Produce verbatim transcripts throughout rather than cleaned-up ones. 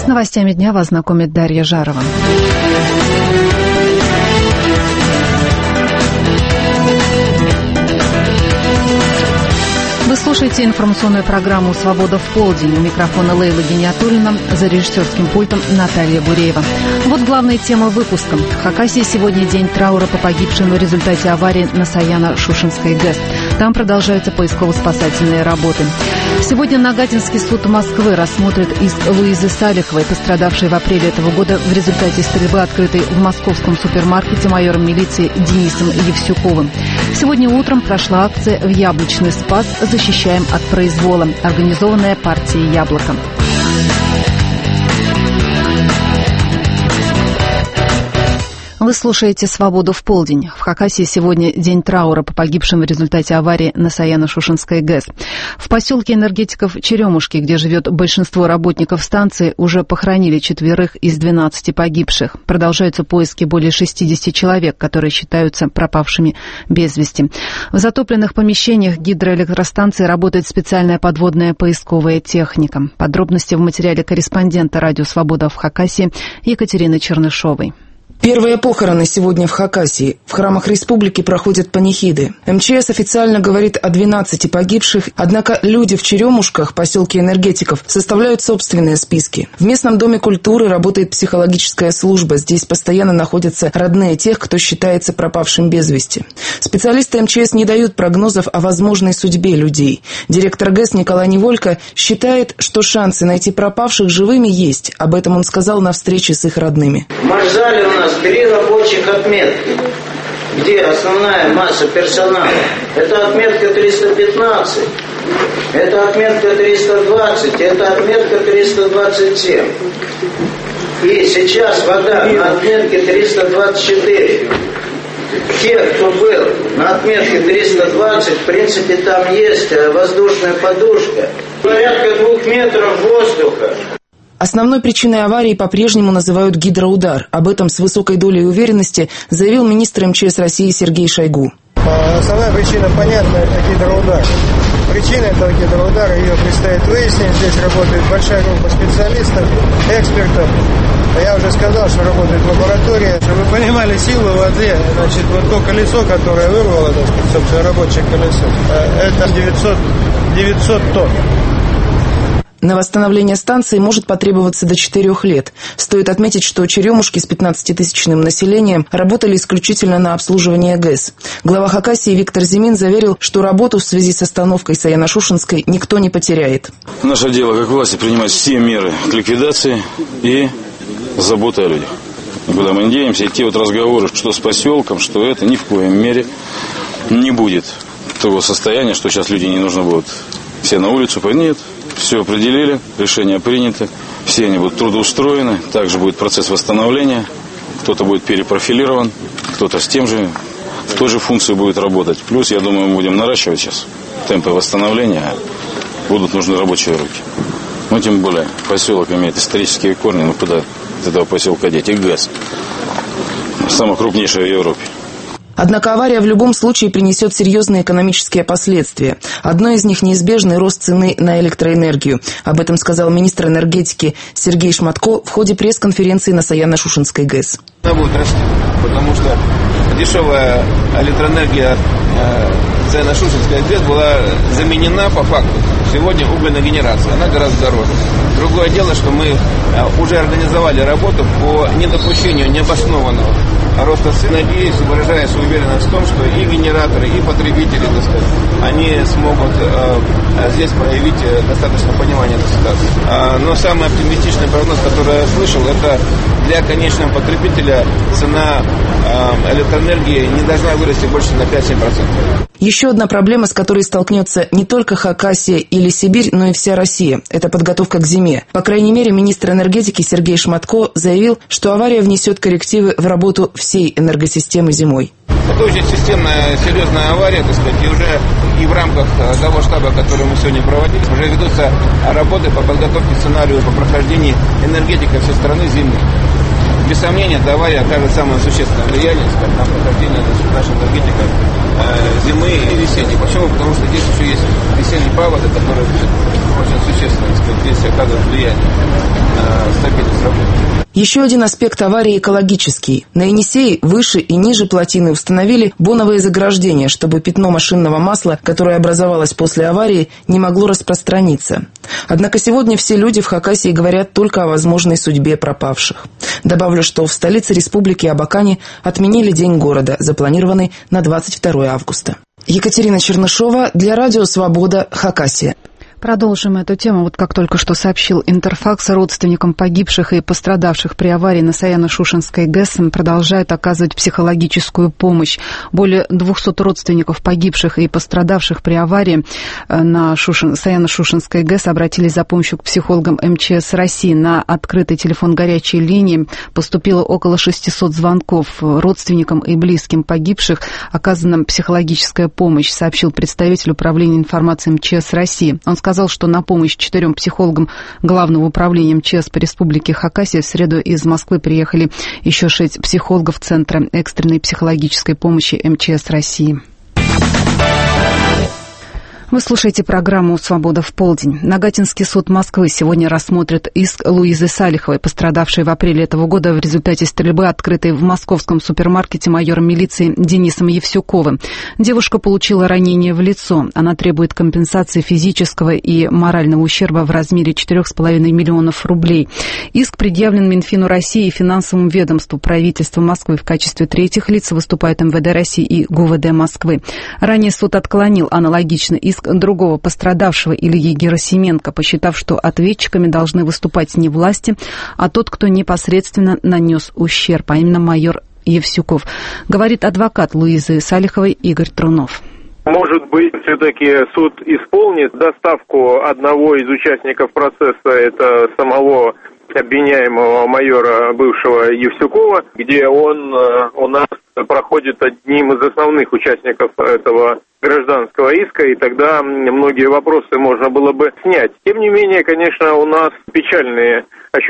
С новостями дня вас знакомит Дарья Жарова. Вы слушаете информационную программу «Свобода в полдень». У микрофона Лейла Гениатуллина, за режиссерским пультом Наталья Буреева. Вот главные темы выпуска. В Хакасии сегодня день траура по погибшим в результате аварии на Саяно-Шушенской ГЭС. Там продолжаются поисково-спасательные работы. Сегодня Нагатинский суд Москвы рассмотрит иск Луизы Салиховой, пострадавшей в апреле этого года в результате стрельбы, открытой в московском супермаркете майором милиции Денисом Евсюковым. Сегодня утром прошла акция в Яблочный Спас «Защищаем от произвола», организованная партией «Яблоко». Вы слушаете «Свободу в полдень». В Хакасии сегодня день траура по погибшим в результате аварии на Саяно-Шушенской ГЭС. В поселке энергетиков Черемушки, где живет большинство работников станции, уже похоронили четверых из двенадцати погибших. Продолжаются поиски более шестидесяти человек, которые считаются пропавшими без вести. В затопленных помещениях гидроэлектростанции работает специальная подводная поисковая техника. Подробности в материале корреспондента радио «Свобода» в Хакасии Екатерины Чернышовой. Первые похороны сегодня в Хакасии. В храмах республики проходят панихиды. эм че эс официально говорит о двенадцати погибших, однако люди в Черемушках, поселке энергетиков, составляют собственные списки. В местном доме культуры работает психологическая служба. Здесь постоянно находятся родные тех, кто считается пропавшим без вести. Специалисты эм че эс не дают прогнозов о возможной судьбе людей. Директор ГЭС Николай Неволько считает, что шансы найти пропавших живыми есть. Об этом он сказал на встрече с их родными. В Маршале у нас три рабочих отметки, где основная масса персонала. Это отметка триста пятнадцать, это отметка триста двадцать, это отметка триста двадцать семь. И сейчас вода на отметке триста двадцать четыре. Те, кто был на отметке триста двадцать, в принципе, там есть воздушная подушка. Порядка двух метров воздуха. Основной причиной аварии по-прежнему называют гидроудар. Об этом с высокой долей уверенности заявил министр эм че эс России Сергей Шойгу. Основная причина понятна – это гидроудар. Причина этого гидроудара, ее предстоит выяснить. Здесь работает большая группа специалистов, экспертов. Я уже сказал, что работает лаборатория. Чтобы вы понимали силу воды, значит, вот то колесо, которое вырвало, так сказать, собственно, рабочее колесо, это девятьсот, девятьсот тонн. На восстановление станции может потребоваться до четырех лет. Стоит отметить, что Черемушки с пятнадцатитысячным населением работали исключительно на обслуживание ГЭС. Глава Хакасии Виктор Зимин заверил, что работу в связи с остановкой Саяно-Шушенской никто не потеряет. Наше дело как власти принимать все меры к ликвидации и заботы о людях. Никуда мы не денемся. И те вот разговоры, что с поселком, что это, ни в коем мере не будет того состояния, что сейчас люди не нужно будут все на улицу. Нет. Все определили, решения приняты, все они будут трудоустроены, также будет процесс восстановления, кто-то будет перепрофилирован, кто-то с тем же, в той же функции будет работать. Плюс, я думаю, мы будем наращивать сейчас темпы восстановления, будут нужны рабочие руки. Ну, тем более, поселок имеет исторические корни, ну куда от этого поселка деть? И ГЭС, самый крупнейший в Европе. Однако авария в любом случае принесет серьезные экономические последствия. Одно из них – неизбежный рост цены на электроэнергию. Об этом сказал министр энергетики Сергей Шматко в ходе пресс-конференции на Саяно-Шушенской ГЭС. Она будет расти, потому что дешевая электроэнергия Саяно-Шушенской ГЭС была заменена по факту. Сегодня угольная генерация, она гораздо дороже. Другое дело, что мы уже организовали работу по недопущению необоснованного роста цен. Надеюсь, выражая свою уверенность в том, что и генераторы, и потребители, так сказать, они смогут э, здесь проявить достаточно понимания этой ситуации. А, но самый оптимистичный прогноз, который я слышал, это для конечного потребителя цена э, электроэнергии не должна вырасти больше на пять-семь процентов. Еще одна проблема, с которой столкнется не только Хакасия или Сибирь, но и вся Россия – это подготовка к зиме. По крайней мере, министр энергетики Сергей Шматко заявил, что авария внесет коррективы в работу всей энергосистемы зимой. Это очень системная, серьезная авария, так сказать, и уже и в рамках того штаба, который мы сегодня проводили, уже ведутся работы по подготовке сценарию по прохождению энергетики всей страны зимы. Без сомнения, эта авария окажет самое существенное влияние, скажем, на прохождение нашей энергетики э, зимы и весенней. Почему? Потому что здесь еще есть весенний паводок, который очень существенно, так сказать, здесь оказывает влияние на стабильность Еще один аспект аварии экологический. На Енисее выше и ниже плотины установили боновые заграждения, чтобы пятно машинного масла, которое образовалось после аварии, не могло распространиться. Однако сегодня все люди в Хакасии говорят только о возможной судьбе пропавших. Добавлю, что в столице республики Абакане отменили День города, запланированный на двадцать второе августа. Екатерина Чернышова для Радио Свобода, Хакасия. Продолжим эту тему. Вот как только что сообщил Интерфакс, родственникам погибших и пострадавших при аварии на Саяно-Шушенской ГЭС продолжают оказывать психологическую помощь. Более двухсот родственников погибших и пострадавших при аварии на Шушен... Саяно-Шушенской ГЭС обратились за помощью к психологам эм че эс России. На открытый телефон горячей линии поступило около шестисот звонков. Родственникам и близким погибших оказана психологическая помощь, сообщил представитель управления информации эм че эс России. Он сказал, сказал, что на помощь четырем психологам Главного управления эм че эс по республике Хакасия в среду из Москвы приехали еще шесть психологов Центра экстренной психологической помощи эм че эс России. Вы слушаете программу «Свобода в полдень». Нагатинский суд Москвы сегодня рассмотрит иск Луизы Салиховой, пострадавшей в апреле этого года в результате стрельбы, открытой в московском супермаркете майором милиции Денисом Евсюковым. Девушка получила ранение в лицо. Она требует компенсации физического и морального ущерба в размере четырех с половиной миллионов рублей. Иск предъявлен Минфину России и финансовому ведомству. Правительства Москвы в качестве третьих лиц выступают эм вэ дэ России и гэ у вэ дэ Москвы. Ранее суд отклонил аналогичный иск другого пострадавшего Ильи Герасименко, посчитав, что ответчиками должны выступать не власти, а тот, кто непосредственно нанес ущерб, а именно майор Евсюков, говорит адвокат Луизы Салиховой Игорь Трунов. Может быть, все-таки суд исполнит доставку одного из участников процесса, это самого обвиняемого майора бывшего Евсюкова, где он у нас проходит одним из основных участников этого гражданского иска, и тогда многие вопросы можно было бы снять. Тем не менее, конечно, у нас печальные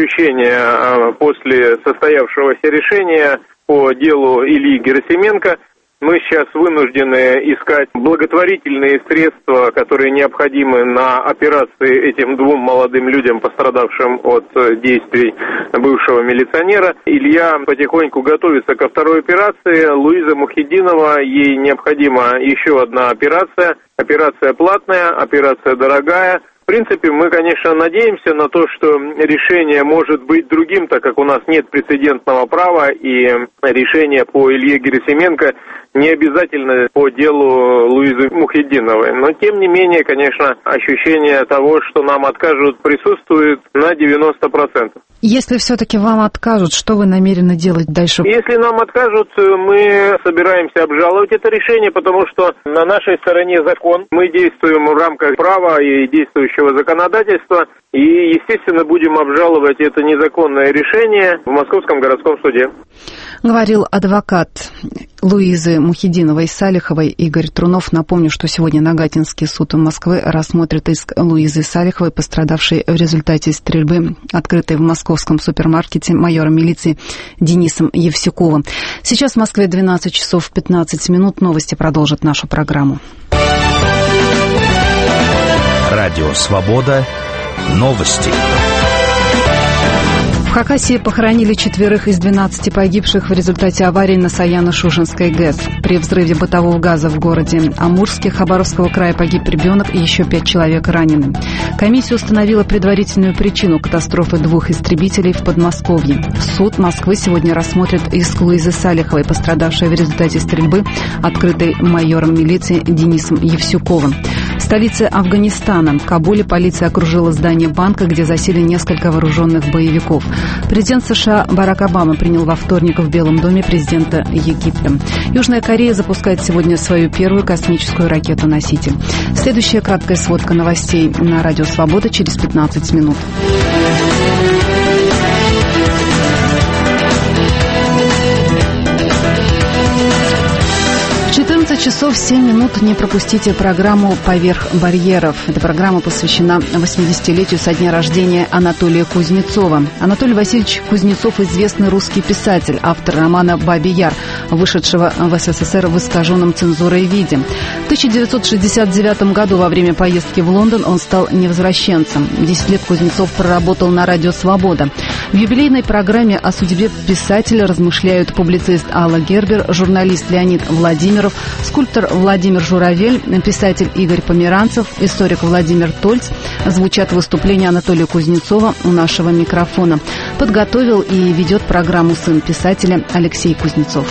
ощущения после состоявшегося решения по делу Ильи Герасименко. Мы сейчас вынуждены искать благотворительные средства, которые необходимы на операции этим двум молодым людям, пострадавшим от действий бывшего милиционера. Илья потихоньку готовится ко второй операции. Луиза Мухиддинова, ей необходима еще одна операция. Операция платная, операция дорогая. В принципе, мы, конечно, надеемся на то, что решение может быть другим, так как у нас нет прецедентного права, и решение по Илье Герасименко не обязательно по делу Луизы Мухиддиновой. Но, тем не менее, конечно, ощущение того, что нам откажут, присутствует на девяносто процентов. Если все-таки вам откажут, что вы намерены делать дальше? Если нам откажут, мы собираемся обжаловать это решение, потому что на нашей стороне закон. Мы действуем в рамках права и действующего законодательства. И, естественно, будем обжаловать это незаконное решение в Московском городском суде. Говорил адвокат Луизы Мухиддиновой Салиховой Игорь Трунов. Напомню, что сегодня Нагатинский суд Москвы рассмотрит иск Луизы Салиховой, пострадавшей в результате стрельбы, открытой в московском супермаркете майором милиции Денисом Евсюковым. Сейчас в Москве двенадцать часов пятнадцать минут. Новости продолжат нашу программу. Радио «Свобода». Новости. В Хакасии похоронили четверых из двенадцати погибших в результате аварии на Саяно-Шушенской ГЭС. При взрыве бытового газа в городе Амурске Хабаровского края погиб ребенок и еще пять человек ранены. Комиссия установила предварительную причину катастрофы двух истребителей в Подмосковье. Суд Москвы сегодня рассмотрит иск Луизы Салиховой, пострадавшей в результате стрельбы, открытой майором милиции Денисом Евсюковым. В столице Афганистана, Кабуле, полиция окружила здание банка, где засели несколько вооруженных боевиков. Президент США Барак Обама принял во вторник в Белом доме президента Египта. Южная Корея запускает сегодня свою первую космическую ракету-носитель. Следующая краткая сводка новостей на Радио Свобода через пятнадцать минут. четырнадцать часов семь минут. Не пропустите программу «Поверх барьеров». Эта программа посвящена восьмидесятилетию со дня рождения Анатолия Кузнецова. Анатолий Васильевич Кузнецов – известный русский писатель, автор романа «Бабий Яр», вышедшего в эс эс эс эр в искаженном цензурой виде. В тысяча девятьсот шестьдесят девятом году во время поездки в Лондон он стал невозвращенцем. Десять лет Кузнецов проработал на радио «Свобода». В юбилейной программе о судьбе писателя размышляют публицист Алла Гербер, журналист Леонид Владимиров, скульптор Владимир Журавель, писатель Игорь Померанцев, историк Владимир Тольц. Звучат выступления Анатолия Кузнецова у нашего микрофона. Подготовил и ведет программу сын писателя Алексей Кузнецов.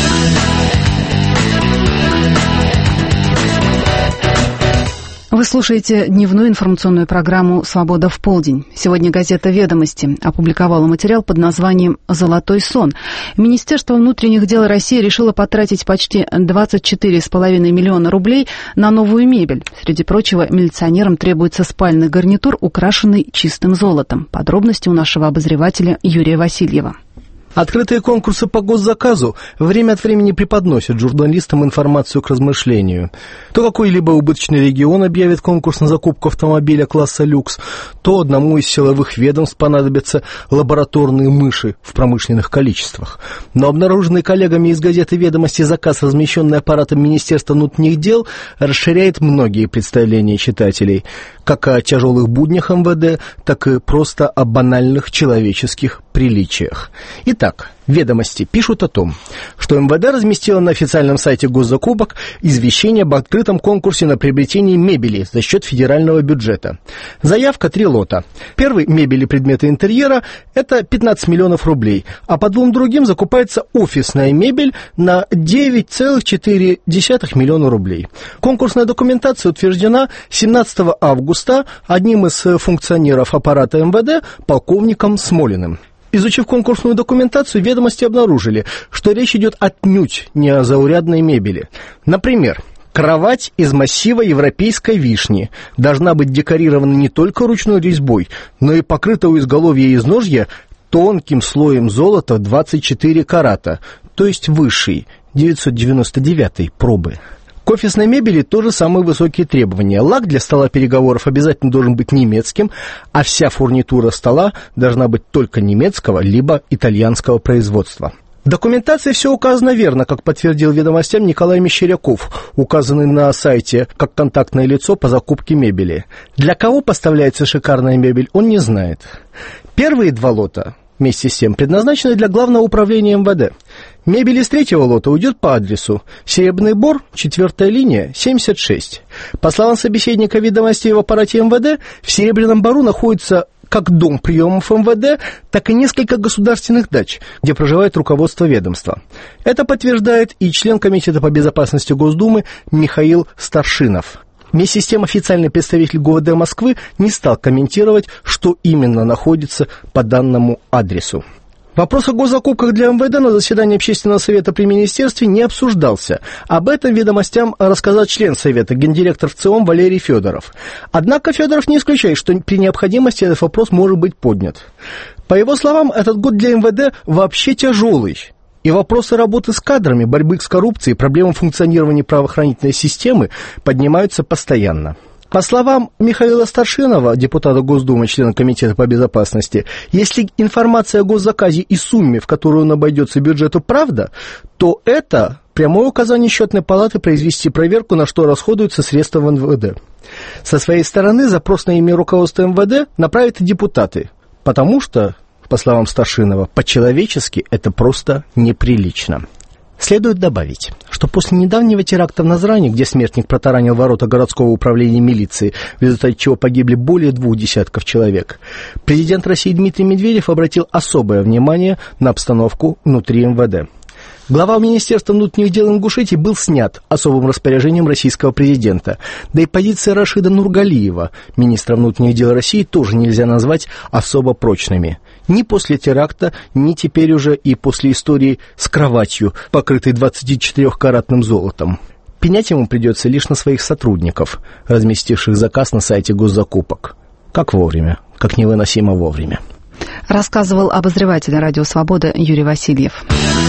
Вы слушаете дневную информационную программу «Свобода в полдень». Сегодня газета «Ведомости» опубликовала материал под названием «Золотой сон». Министерство внутренних дел России решило потратить почти двадцать четыре с половиной миллиона рублей на новую мебель. Среди прочего, милиционерам требуется спальный гарнитур, украшенный чистым золотом. Подробности у нашего обозревателя Юрия Васильева. Открытые конкурсы по госзаказу время от времени преподносят журналистам информацию к размышлению. То какой-либо убыточный регион объявит конкурс на закупку автомобиля класса люкс, то одному из силовых ведомств понадобятся лабораторные мыши в промышленных количествах. Но обнаруженный коллегами из газеты «Ведомости» заказ, размещенный аппаратом Министерства внутренних дел, расширяет многие представления читателей, как о тяжелых буднях эм вэ дэ, так и просто о банальных человеческих приличиях. Итак, «Ведомости» пишут о том, что эм вэ дэ разместило на официальном сайте госзакупок извещение об открытом конкурсе на приобретение мебели за счет федерального бюджета. Заявка три лота. Первый мебель и предметы интерьера – это пятнадцать миллионов рублей, а по двум другим закупается офисная мебель на девять целых четыре десятых миллиона рублей. Конкурсная документация утверждена семнадцатого августа одним из функционеров аппарата эм вэ дэ, полковником Смолиным. Изучив конкурсную документацию, «Ведомости» обнаружили, что речь идет отнюдь не о заурядной мебели. Например, кровать из массива европейской вишни должна быть декорирована не только ручной резьбой, но и покрыта у изголовья и изножья тонким слоем золота двадцать четыре карата, то есть высшей, девятьсот девяносто девятой пробы. К офисной мебели тоже самые высокие требования. Лак для стола переговоров обязательно должен быть немецким, а вся фурнитура стола должна быть только немецкого либо итальянского производства. В документации все указано верно, как подтвердил «Ведомостям» Николай Мещеряков, указанный на сайте как контактное лицо по закупке мебели. Для кого поставляется шикарная мебель, он не знает. Первые два лота вместе с тем предназначены для Главного управления эм вэ дэ. Мебель из третьего лота уйдет по адресу Серебряный Бор, четвертая линия, семьдесят шесть. По словам собеседника «Ведомостей» в аппарате эм вэ дэ, в Серебряном Бору находится как дом приемов эм вэ дэ, так и несколько государственных дач, где проживает руководство ведомства. Это подтверждает и член Комитета по безопасности Госдумы Михаил Старшинов. Вместе с тем официальный представитель гэ у вэ дэ Москвы не стал комментировать, что именно находится по данному адресу. Вопрос о госзакупках для эм вэ дэ на заседании Общественного совета при Министерстве не обсуждался. Об этом «Ведомостям» рассказал член Совета, гендиректор ВЦИОМ Валерий Федоров. Однако Федоров не исключает, что при необходимости этот вопрос может быть поднят. По его словам, этот год для эм вэ дэ вообще тяжелый. И вопросы работы с кадрами, борьбы с коррупцией, проблемы функционирования правоохранительной системы поднимаются постоянно. По словам Михаила Старшинова, депутата Госдумы, члена Комитета по безопасности, если информация о госзаказе и сумме, в которую он обойдется бюджету, правда, то это прямое указание счетной палаты произвести проверку, на что расходуются средства в эн вэ дэ. Со своей стороны запрос на имя руководства эм вэ дэ направят и депутаты, потому что, по словам Старшинова, по-человечески это просто неприлично. Следует добавить, что после недавнего теракта в Назрани, где смертник протаранил ворота городского управления милиции, в результате чего погибли более двух десятков человек, президент России Дмитрий Медведев обратил особое внимание на обстановку внутри эм вэ дэ. Глава Министерства внутренних дел Ингушетии был снят особым распоряжением российского президента. Да и позиция Рашида Нургалиева, министра внутренних дел России, тоже нельзя назвать особо прочными. Ни после теракта, ни теперь уже и после истории с кроватью, покрытой двадцатичетырёхкаратным золотом. Пенять ему придется лишь на своих сотрудников, разместивших заказ на сайте госзакупок. Как вовремя, как невыносимо вовремя. Рассказывал обозреватель «Радио Свобода» Юрий Васильев.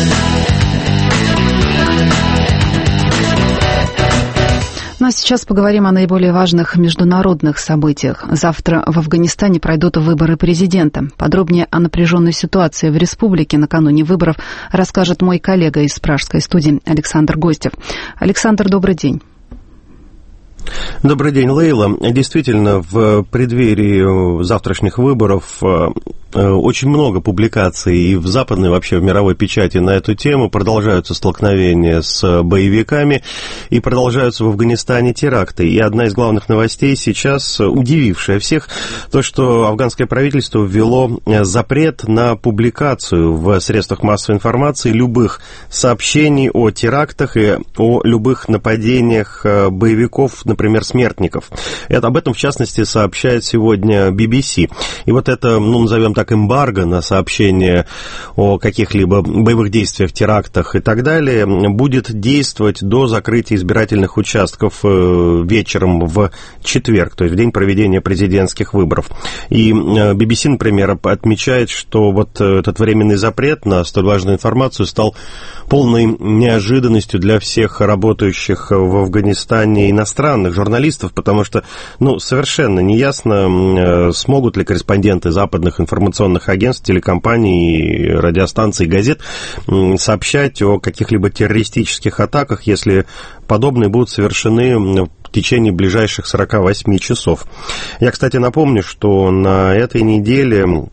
Ну а сейчас поговорим о наиболее важных международных событиях. Завтра в Афганистане пройдут выборы президента. Подробнее о напряженной ситуации в республике накануне выборов расскажет мой коллега из пражской студии Александр Гостев. Александр, добрый день. Добрый день, Лейла. Действительно, в преддверии завтрашних выборов очень много публикаций и в западной, вообще в мировой печати на эту тему. Продолжаются столкновения с боевиками и продолжаются в Афганистане теракты. И одна из главных новостей сейчас, удивившая всех, то, что афганское правительство ввело запрет на публикацию в средствах массовой информации любых сообщений о терактах и о любых нападениях боевиков, например, смертников. Это, об этом, в частности, сообщает сегодня би би си. И вот это, ну, назовем так, эмбарго на сообщение о каких-либо боевых действиях, терактах и так далее будет действовать до закрытия избирательных участков вечером в четверг, то есть в день проведения президентских выборов. И би би си, например, отмечает, что вот этот временный запрет на столь важную информацию стал полной неожиданностью для всех работающих в Афганистане иностранных журналистов, потому что, ну, совершенно неясно, смогут ли корреспонденты западных информационных агентств, телекомпаний, радиостанций, газет сообщать о каких-либо террористических атаках, если подобные будут совершены в течение ближайших сорока восьми часов. Я, кстати, напомню, что на этой неделе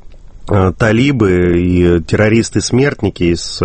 талибы и террористы-смертники из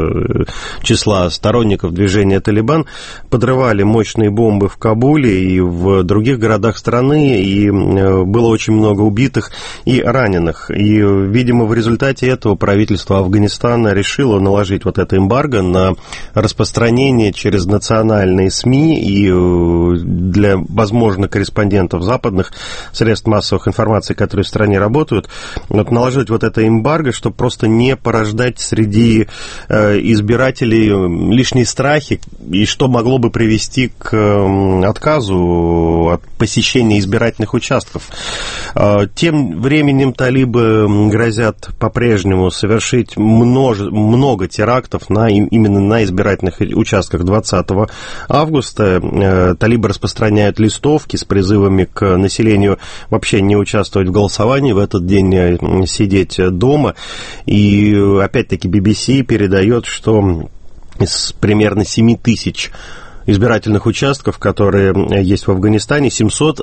числа сторонников движения «Талибан» подрывали мощные бомбы в Кабуле и в других городах страны, и было очень много убитых и раненых. И, видимо, в результате этого правительство Афганистана решило наложить вот это эмбарго на распространение через национальные СМИ и для, возможно, корреспондентов западных средств массовых информации, которые в стране работают, вот наложить вот это эмбарго, чтобы просто не порождать среди э, избирателей лишние страхи, и что могло бы привести к э, отказу от посещения избирательных участков. Э, тем временем талибы грозят по-прежнему совершить множ... много терактов на, именно на избирательных участках двадцатого августа. Э, талибы распространяют листовки с призывами к населению вообще не участвовать в голосовании, в этот день сидеть дома. И опять-таки би би си передает, что из примерно семь тысяч избирательных участков, которые есть в Афганистане, семьсот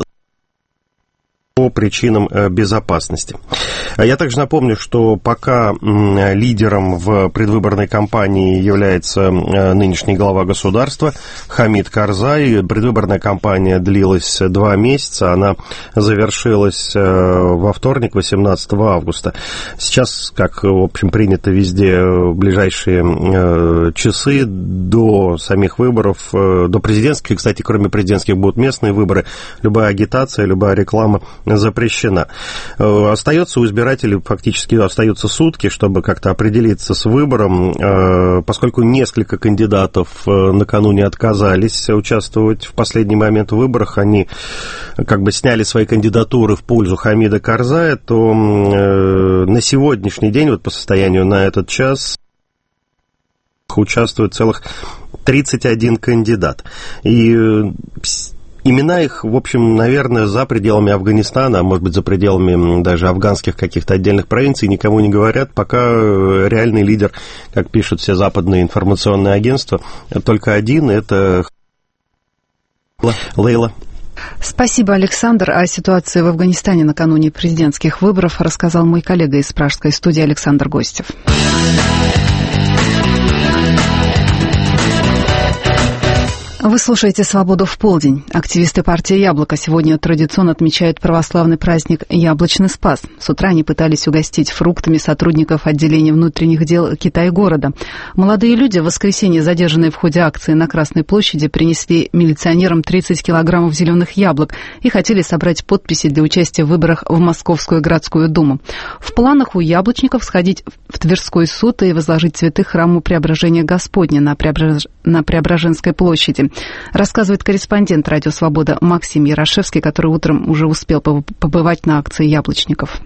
по причинам безопасности. Я также напомню, что пока лидером в предвыборной кампании является нынешний глава государства Хамид Карзай. Предвыборная кампания длилась два месяца, она завершилась во вторник, восемнадцатого августа. Сейчас, как, в общем, принято везде, в ближайшие часы до самих выборов, до президентских, кстати, кроме президентских будут местные выборы, любая агитация, любая реклама запрещена. Остается у избирателей, фактически остаются сутки, чтобы как-то определиться с выбором, поскольку несколько кандидатов накануне отказались участвовать в последний момент в выборах, они как бы сняли свои кандидатуры в пользу Хамида Карзая, то на сегодняшний день, вот по состоянию на этот час, участвует целых тридцать один кандидат. И имена их, в общем, наверное, за пределами Афганистана, а может быть, за пределами даже афганских каких-то отдельных провинций никому не говорят, пока реальный лидер, как пишут все западные информационные агентства, только один, это Лейла. Спасибо, Александр. О ситуации в Афганистане накануне президентских выборов рассказал мой коллега из пражской студии Александр Гостев. Вы слушаете «Свободу в полдень». Активисты партии «Яблоко» сегодня традиционно отмечают православный праздник «Яблочный Спас». С утра они пытались угостить фруктами сотрудников отделения внутренних дел Китай-города. Молодые люди, в воскресенье задержанные в ходе акции на Красной площади, принесли милиционерам тридцать килограммов зеленых яблок и хотели собрать подписи для участия в выборах в Московскую городскую думу. В планах у яблочников сходить в Тверской суд и возложить цветы храму Преображения Господня на, Преображ... на Преображенской площади. Рассказывает корреспондент «Радио Свобода» Максим Ярошевский, который утром уже успел побывать на акции яблочников.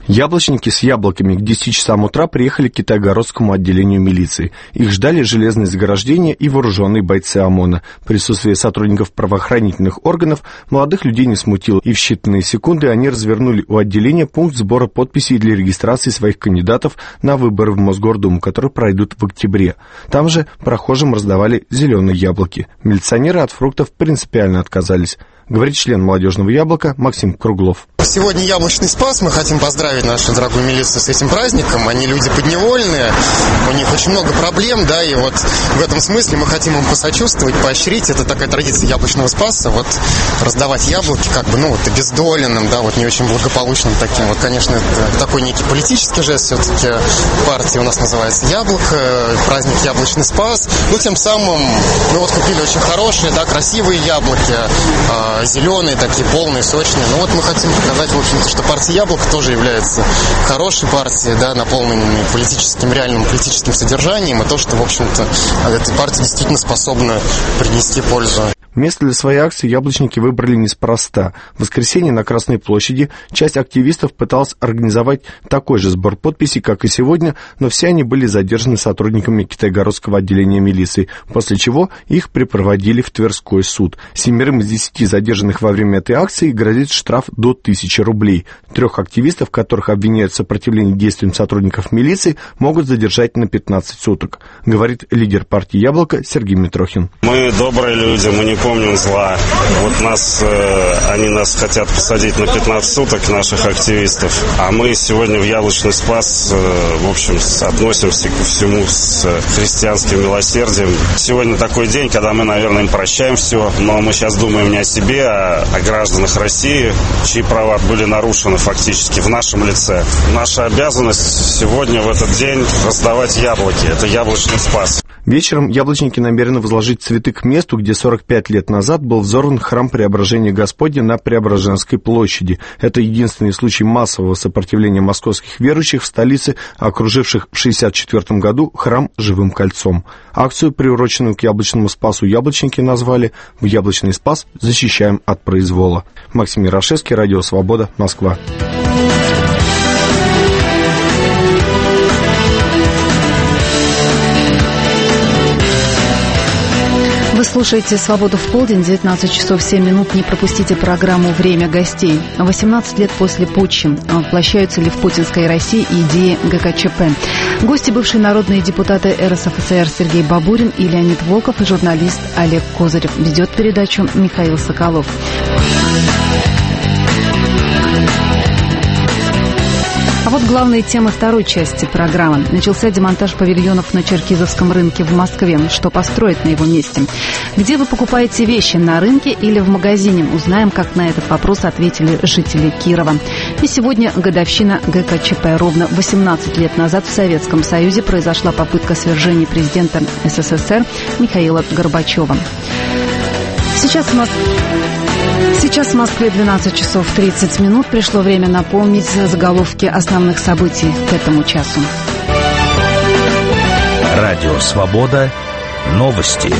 Яблочники с яблоками к десяти часам утра приехали к Китайгородскому отделению милиции. Их ждали железные заграждения и вооруженные бойцы ОМОНа. Присутствие сотрудников правоохранительных органов молодых людей не смутило, и в считанные секунды они развернули у отделения пункт сбора подписей для регистрации своих кандидатов на выборы в Мосгордуму, которые пройдут в октябре. Там же прохожим раздавали зеленые яблоки. Милиционеры от фруктов принципиально отказались. Говорит член «Молодежного яблока» Максим Круглов. Сегодня яблочный Спас. Мы хотим поздравить нашу дорогую милицию с этим праздником. Они люди подневольные, у них очень много проблем, да, и вот в этом смысле мы хотим им посочувствовать, поощрить. Это такая традиция яблочного Спаса, вот раздавать яблоки как бы, ну, вот обездоленным, да, вот не очень благополучным таким. Вот, конечно, это такой некий политический жест, все-таки партия у нас называется «Яблоко», праздник яблочный Спас. Ну, тем самым мы вот купили очень хорошие, да, красивые яблоки, зеленые, такие полные, сочные. Ну вот мы хотим показать, в общем-то, что партия «Яблоко» тоже является хорошей партией, да, наполненной политическим, реальным политическим содержанием, и то, что, в общем-то, эта партия действительно способна принести пользу. Место для своей акции яблочники выбрали неспроста. В воскресенье на Красной площади часть активистов пыталась организовать такой же сбор подписей, как и сегодня, но все они были задержаны сотрудниками Китайгородского отделения милиции, после чего их припроводили в Тверской суд. Семерым из десяти задержанных во время этой акции грозит штраф до тысячи рублей. Трех активистов, которых обвиняют в сопротивлении действиям сотрудников милиции, могут задержать на пятнадцать суток, говорит лидер партии «Яблоко» Сергей Митрохин. Мы добрые люди, мы не помним зла. Вот нас, э, они нас хотят посадить на пятнадцать суток, наших активистов, а мы сегодня в Яблочный Спас, э, в общем, относимся ко всему с христианским милосердием. Сегодня такой день, когда мы, наверное, им прощаем все, но мы сейчас думаем не о себе, а о гражданах России, чьи права были нарушены фактически в нашем лице. Наша обязанность сегодня в этот день раздавать яблоки. Это Яблочный Спас. Вечером яблочники намерены возложить цветы к месту, где сорок пять лет назад был взорван храм Преображения Господня на Преображенской площади. Это единственный случай массового сопротивления московских верующих в столице, окруживших в шестьдесят четвёртом году храм живым кольцом. Акцию, приуроченную к Яблочному Спасу, яблочники назвали «В Яблочный Спас защищаем от произвола». Максим Ярошевский, Радио Свобода, Москва. Вы слушаете «Свободу в полдень», девятнадцать часов семь минут. Не пропустите программу «Время гостей». восемнадцать лет после путча. Воплощаются ли в путинской России идеи ГКЧП? Гости — бывшие народные депутаты эр эс эф эс эр Сергей Бабурин и Леонид Волков и журналист Олег Козырев. Ведет передачу Михаил Соколов. А вот главные темы второй части программы. Начался демонтаж павильонов на Черкизовском рынке в Москве. Что построить на его месте? Где вы покупаете вещи, на рынке или в магазине? Узнаем, как на этот вопрос ответили жители Кирова. И сегодня годовщина ГКЧП. Ровно восемнадцать лет назад в Советском Союзе произошла попытка свержения президента эс эс эс эр Михаила Горбачева. Сейчас в Москве... Сейчас в Москве двенадцать часов тридцать минут. Пришло время напомнить заголовки основных событий к этому часу. Радио «Свобода». Новости.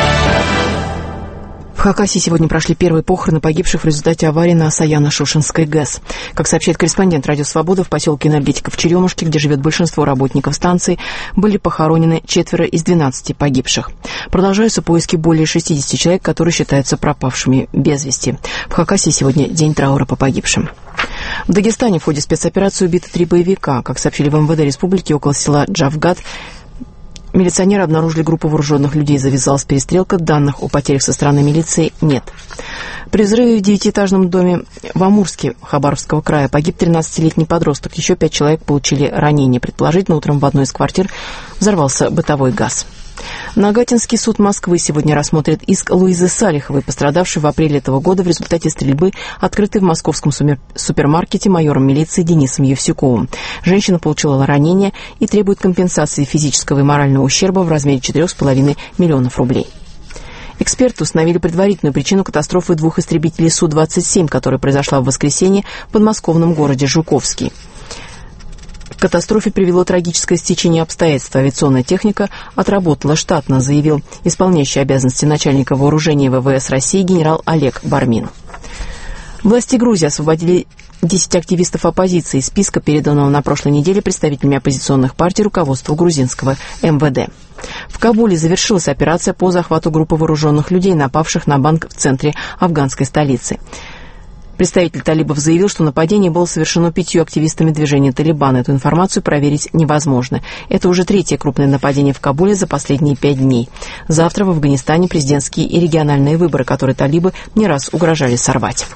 В Хакасии сегодня прошли первые похороны погибших в результате аварии на Саяно-Шушенской ГЭС. Как сообщает корреспондент «Радио Свобода», в поселке энергетиков Черемушки, где живет большинство работников станции, были похоронены четверо из двенадцати погибших. Продолжаются поиски более шестидесяти человек, которые считаются пропавшими без вести. В Хакасии сегодня день траура по погибшим. В Дагестане в ходе спецоперации убиты три боевика. Как сообщили в эм вэ дэ республики, около села Джавгат милиционеры обнаружили группу вооруженных людей. Завязалась перестрелка. Данных о потерях со стороны милиции нет. При взрыве в девятиэтажном доме в Амурске Хабаровского края погиб тринадцатилетний подросток. Еще пять человек получили ранения. Предположительно, утром в одной из квартир взорвался бытовой газ. Нагатинский суд Москвы сегодня рассмотрит иск Луизы Салиховой, пострадавшей в апреле этого года в результате стрельбы, открытой в московском супермаркете майором милиции Денисом Евсюковым. Женщина получила ранения и требует компенсации физического и морального ущерба в размере четырех с половиной миллионов рублей. Эксперты установили предварительную причину катастрофы двух истребителей Су двадцать семь, которая произошла в воскресенье в подмосковном городе Жуковский. К катастрофе привело трагическое стечение обстоятельств. Авиационная техника отработала штатно, заявил исполняющий обязанности начальника вооружения вэ вэ эс России генерал Олег Бармин. Власти Грузии освободили десять активистов оппозиции из списка, переданного на прошлой неделе представителями оппозиционных партий руководству грузинского эм вэ дэ. В Кабуле завершилась операция по захвату группы вооруженных людей, напавших на банк в центре афганской столицы. Представитель талибов заявил, что нападение было совершено пятью активистами движения «Талибан». Эту информацию проверить невозможно. Это уже третье крупное нападение в Кабуле за последние пять дней. Завтра в Афганистане президентские и региональные выборы, которые талибы не раз угрожали сорвать.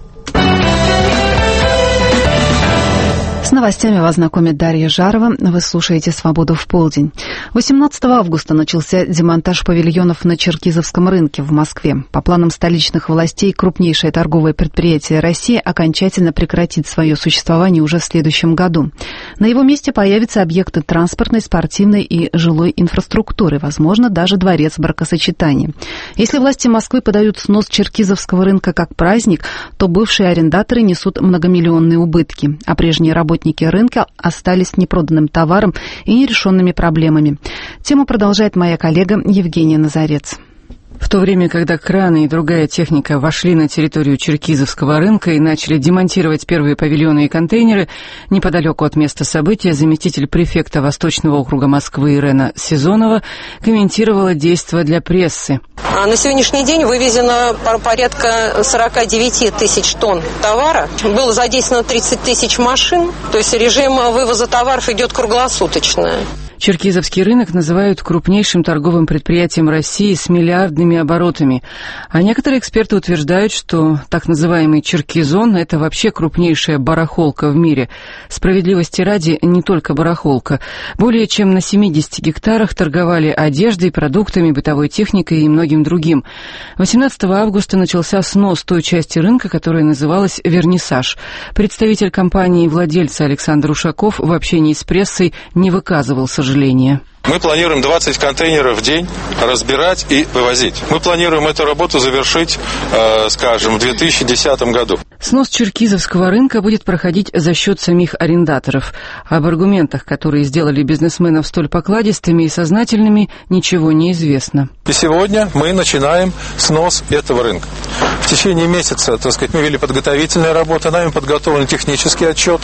С новостями вас знакомит Дарья Жарова. Вы слушаете «Свободу в полдень». восемнадцатого августа начался демонтаж павильонов на Черкизовском рынке в Москве. По планам столичных властей, крупнейшее торговое предприятие России окончательно прекратит свое существование уже в следующем году. На его месте появятся объекты транспортной, спортивной и жилой инфраструктуры, возможно, даже дворец бракосочетания. Если власти Москвы подают снос Черкизовского рынка как праздник, то бывшие арендаторы несут многомиллионные убытки, а прежние работники рынка остались непроданным товаром и нерешенными проблемами. Тему продолжает моя коллега Евгения Назарец. В то время, когда краны и другая техника вошли на территорию Черкизовского рынка и начали демонтировать первые павильоны и контейнеры, неподалеку от места события заместитель префекта Восточного округа Москвы Ирена Сезонова комментировала действия для прессы. На сегодняшний день вывезено порядка сорок девять тысяч тонн товара. Было задействовано тридцать тысяч машин, то есть режим вывоза товаров идет круглосуточно. Черкизовский рынок называют крупнейшим торговым предприятием России с миллиардными оборотами. А некоторые эксперты утверждают, что так называемый Черкизон – это вообще крупнейшая барахолка в мире. Справедливости ради, не только барахолка. Более чем на семидесяти гектарах торговали одеждой, продуктами, бытовой техникой и многим другим. восемнадцатого августа начался снос той части рынка, которая называлась «Вернисаж». Представитель компании и владельца Александр Ушаков в общении с прессой не выказывал сожаления. Мы планируем двадцать контейнеров в день разбирать и вывозить. Мы планируем эту работу завершить, э, скажем, в две тысячи десятом году. Снос Черкизовского рынка будет проходить за счет самих арендаторов. Об аргументах, которые сделали бизнесменов столь покладистыми и сознательными, ничего не известно. И сегодня мы начинаем снос этого рынка. В течение месяца, так сказать, мы вели подготовительные работы, нами подготовлен технический отчет,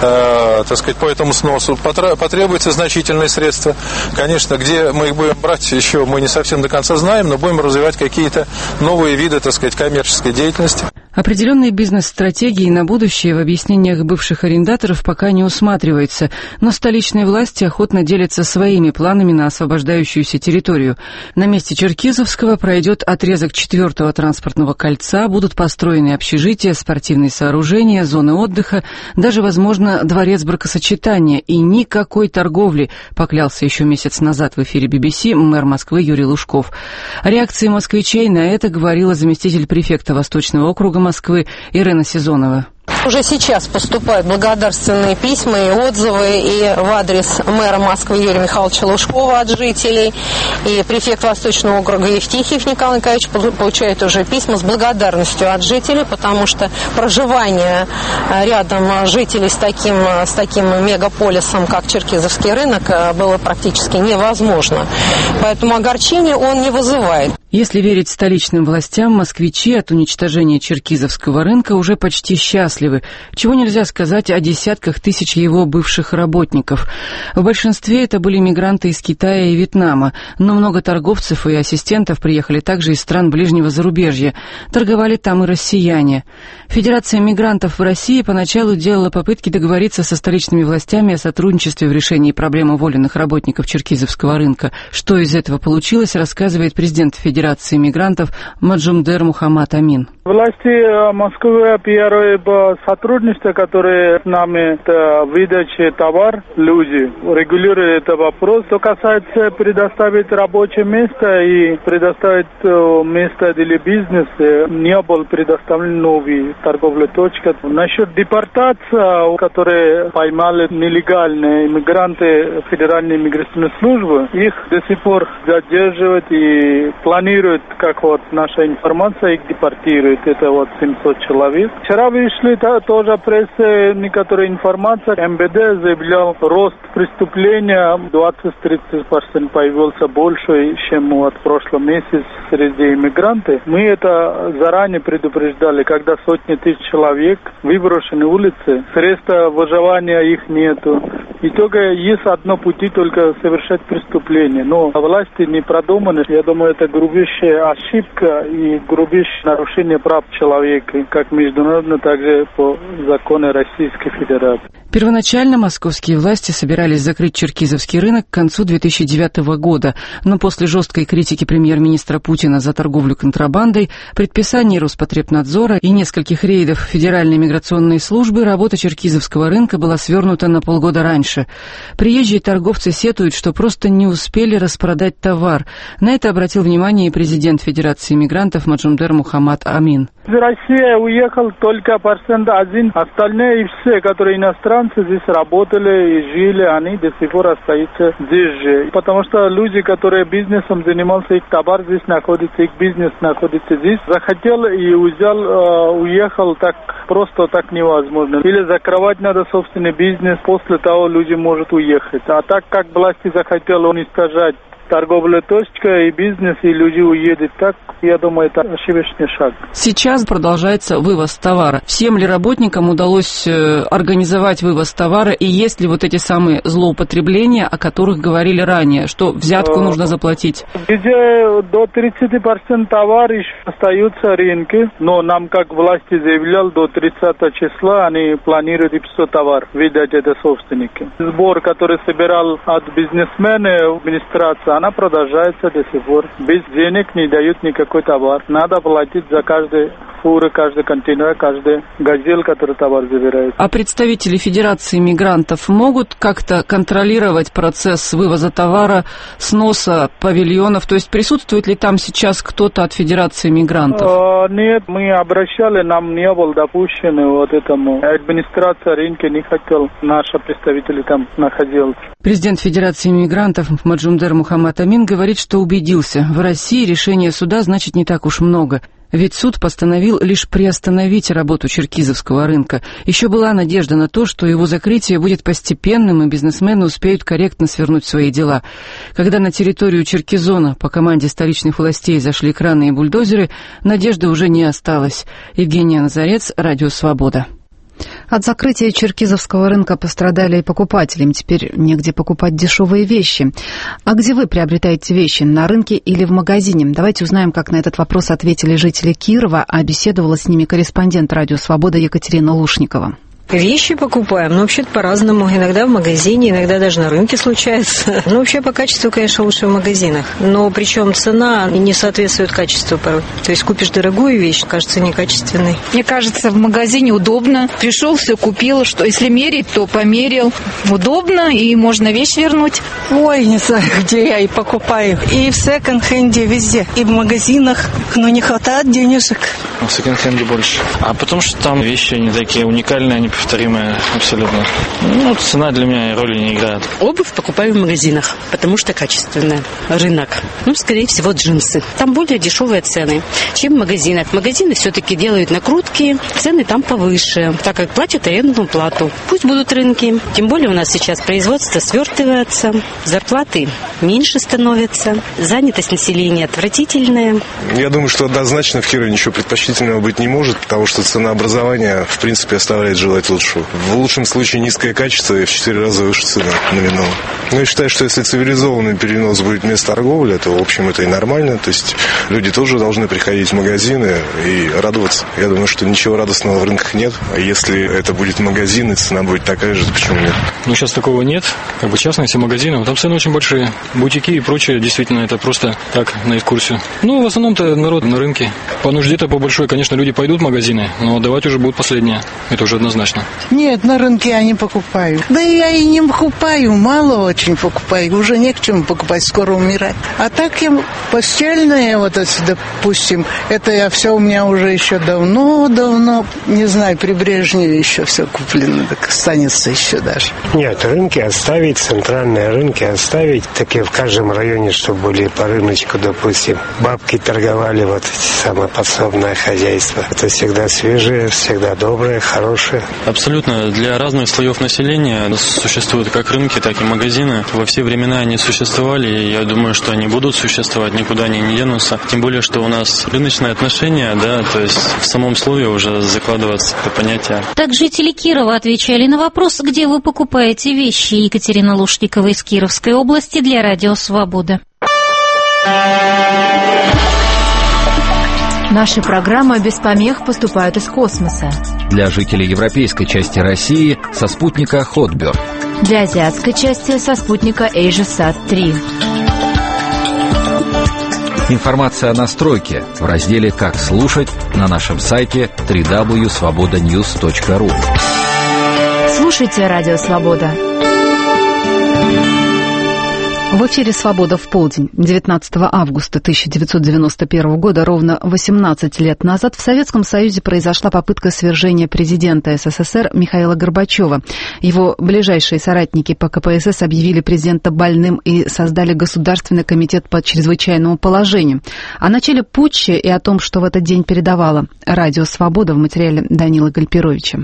э, так сказать, по этому сносу. Потребуются значительные средства. Конечно, где мы их будем брать, еще мы не совсем до конца знаем, но будем развивать какие-то новые виды, так сказать, коммерческой деятельности. Определенные бизнес-стратегии на будущее в объяснениях бывших арендаторов пока не усматривается, но столичные власти охотно делятся своими планами на освобождающуюся территорию. На месте Черкизовского пройдет отрезок четвертого транспортного кольца, будут построены общежития, спортивные сооружения, зоны отдыха, даже, возможно, дворец бракосочетания и никакой торговли, поклялся еще месяц назад в эфире би би си мэр Москвы Юрий Лужков. О реакции москвичей на это говорила заместитель префекта Восточного округа Москвы Ирена Сезонова. Уже сейчас поступают благодарственные письма и отзывы и в адрес мэра Москвы Юрия Михайловича Лужкова от жителей, и префект Восточного округа Евтихиев Николай Николаевич получает уже письма с благодарностью от жителей, потому что проживание рядом жителей с таким, с таким мегаполисом, как Черкизовский рынок, было практически невозможно. Поэтому огорчения он не вызывает. Если верить столичным властям, москвичи от уничтожения Черкизовского рынка уже почти счастливы, чего нельзя сказать о десятках тысяч его бывших работников. В большинстве это были мигранты из Китая и Вьетнама, но много торговцев и ассистентов приехали также из стран ближнего зарубежья. Торговали там и россияне. Федерация мигрантов в России поначалу делала попытки договориться со столичными властями о сотрудничестве в решении проблем уволенных работников Черкизовского рынка. Что из этого получилось, рассказывает президент Федерации Федерации мигрантов Маджумдер Мухаммад Амин. Власти Москвы первое сотрудничество, которое с нами, это выдача товар, люди регулируют этот вопрос. Что касается предоставить рабочее место и предоставить место для бизнеса, не был предоставлен новый торговая точка. Насчет депортации, которые поймали нелегальные иммигранты Федеральной миграционной службы, их до сих пор задерживают и планируют, как вот наша информация, их депортирует. человек, это вот семьсот человек. Вчера вышли та, тоже в прессе некоторая информация. МВД заявлял, рост преступления двадцать-тридцать процентов появился больше, чем вот в прошлом месяце среди иммигрантов. Мы это заранее предупреждали, когда сотни тысяч человек выброшены на улицы, средства выживания их нету. И только есть одно пути, только совершать преступление. Но власти не продуманы. Я думаю, это грубейшая ошибка и грубейшее нарушение прав человека, как международно, так и по закону Российской Федерации. Первоначально московские власти собирались закрыть черкизовский рынок к концу две тысячи девятого года, но после жесткой критики премьер-министра Путина за торговлю контрабандой, предписаний Роспотребнадзора и нескольких рейдов Федеральной миграционной службы работа черкизовского рынка была свернута на полгода раньше. Приезжие торговцы сетуют, что просто не успели распродать товар. На это обратил внимание и президент Федерации мигрантов Маджумдер Мухаммад Амин. Из России уехал только процент один, остальные и все, которые иностранцы здесь работали и жили, они до сих пор остаются здесь же. Потому что люди, которые бизнесом занимался, их товар здесь находится, их бизнес находится здесь. Захотел и взял, э, уехал, так просто так невозможно. Или закрывать надо собственный бизнес, после того люди могут уехать. А так как власти захотели уничтожать торговая точка и бизнес, и люди уедут так, я думаю, это ошибочный шаг. Сейчас продолжается вывоз товара. Всем ли работникам удалось организовать вывоз товара, и есть ли вот эти самые злоупотребления, о которых говорили ранее, что взятку нужно заплатить? Где до тридцати процентов товара еще остаются рынки, но нам, как власти заявлял, до тридцатого числа они планируют и все товар выдать это собственники. Сбор, который собирал от бизнесмена администрация, она продолжается до сих пор. Без денег не дают никакой товар. Надо платить за каждый фуры, каждый контейнер, каждый газель, который товар забирает. А представители Федерации мигрантов могут как-то контролировать процесс вывоза товара, сноса павильонов? То есть присутствует ли там сейчас кто-то от Федерации мигрантов? А, нет, мы обращали, нам не было допущено вот этому. Администрация рынка не хотела, наши представители там находились. Президент Федерации мигрантов Маджумдер Мухаммад Амин говорит, что убедился, в России решение суда значит не так уж много. Ведь суд постановил лишь приостановить работу черкизовского рынка. Еще была надежда на то, что его закрытие будет постепенным, и бизнесмены успеют корректно свернуть свои дела. Когда на территорию Черкизона по команде столичных властей зашли краны и бульдозеры, надежды уже не осталось. Евгения Назарец, Радио Свобода. От закрытия черкизовского рынка пострадали и покупатели. Им теперь негде покупать дешевые вещи. А где вы приобретаете вещи? На рынке или в магазине? Давайте узнаем, как на этот вопрос ответили жители Кирова, а беседовала с ними корреспондент Радио Свобода Екатерина Лушникова. Вещи покупаем, но вообще-то по-разному. Иногда в магазине, иногда даже на рынке случается. Ну, вообще по качеству, конечно, лучше в магазинах. Но причем цена не соответствует качеству порой. То есть купишь дорогую вещь, кажется некачественной. Мне кажется, в магазине удобно. Пришел, все купил. Что если мерить, то померил. Удобно, и можно вещь вернуть. Ой, не знаю, где я и покупаю. И в секонд-хенде везде. И в магазинах. Но не хватает денежек. В секонд-хенде больше. А потому что там вещи не такие уникальные, они повторимые абсолютно. Ну, цена для меня роли не играет. Обувь покупаю в магазинах, потому что качественная. Рынок. Ну, скорее всего, джинсы. Там более дешевые цены, чем в магазинах. Магазины все-таки делают накрутки, цены там повыше, так как платят арендную плату. Пусть будут рынки. Тем более у нас сейчас производство свертывается, зарплаты меньше становятся, занятость населения отвратительная. Я думаю, что однозначно в Кирове ничего предпочтительного быть не может, потому что ценообразование, в принципе, оставляет желать лучшего. В лучшем случае низкое качество и в четыре раза выше цена номинала. Но я считаю, что если цивилизованный перенос будет вместо торговли, то, в общем, это и нормально. То есть люди тоже должны приходить в магазины и радоваться. Я думаю, что ничего радостного в рынках нет. А если это будет магазин, и цена будет такая же, то почему нет? Ну, сейчас такого нет. Как бы частные все магазины. Там цены очень большие. Бутики и прочее, действительно, это просто так, на экскурсию. Ну, в основном-то народ на рынке. По нужде-то по большой, конечно, люди пойдут в магазины, но давать уже будут последние. Это уже однозначно. Нет, на рынке я не покупаю. Да я и не покупаю, мало очень. очень покупаю. Уже не к чему покупать, скоро умирать. А так я постельное, вот, допустим, это я все у меня уже еще давно-давно, не знаю, при Брежневе еще все куплено, так останется еще даже. Нет, рынки оставить, центральные рынки оставить, такие в каждом районе, чтобы были по рыночку, допустим. Бабки торговали, вот самое подсобное хозяйство. Это всегда свежее, всегда доброе, хорошее. Абсолютно. Для разных слоев населения существуют как рынки, так и магазины. Во все времена они существовали, и я думаю, что они будут существовать, никуда они не денутся. Тем более, что у нас рыночные отношения, да, то есть в самом слове уже закладывается это понятие. Так жители Кирова отвечали на вопрос, где вы покупаете вещи. Екатерина Лушникова из Кировской области для Радио Свобода. Наши программы без помех поступают из космоса. Для жителей европейской части России со спутника Хотберг. Для азиатской части со спутника AsiaSat три. Информация о настройке в разделе «Как слушать» на нашем сайте дабл ю дабл ю дабл ю точка свобода ньюс точка ру. Слушайте Радио Свобода. В эфире «Свобода в полдень». девятнадцатого августа тысяча девятьсот девяносто первого года, ровно восемнадцать лет назад, в Советском Союзе произошла попытка свержения президента СССР Михаила Горбачева. Его ближайшие соратники по ка пэ эс эс объявили президента больным и создали Государственный комитет по чрезвычайному положению. О начале путча и о том, что в этот день передавала Радио Свобода, в материале Данилы Гальперовича.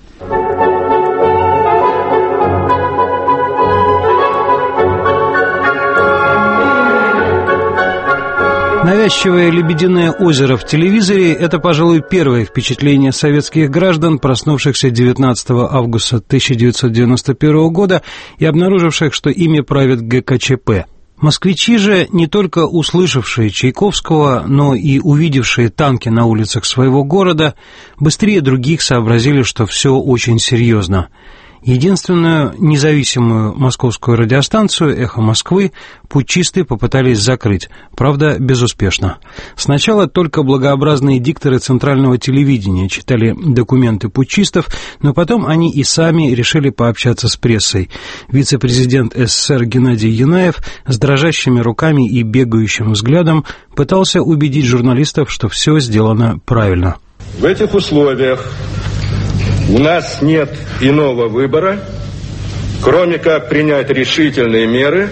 Навязчивое «Лебединое озеро» в телевизоре – это, пожалуй, первое впечатление советских граждан, проснувшихся девятнадцатого августа тысяча девятьсот девяносто первого года и обнаруживших, что ими правит гэ ка че пэ. Москвичи же, не только услышавшие Чайковского, но и увидевшие танки на улицах своего города, быстрее других сообразили, что все очень серьезно. Единственную независимую московскую радиостанцию «Эхо Москвы» путчисты попытались закрыть, правда, безуспешно. Сначала только благообразные дикторы центрального телевидения читали документы путчистов, но потом они и сами решили пообщаться с прессой. Вице-президент эс эс эс эр Геннадий Янаев с дрожащими руками и бегающим взглядом пытался убедить журналистов, что все сделано правильно. В этих условиях у нас нет иного выбора, кроме как принять решительные меры,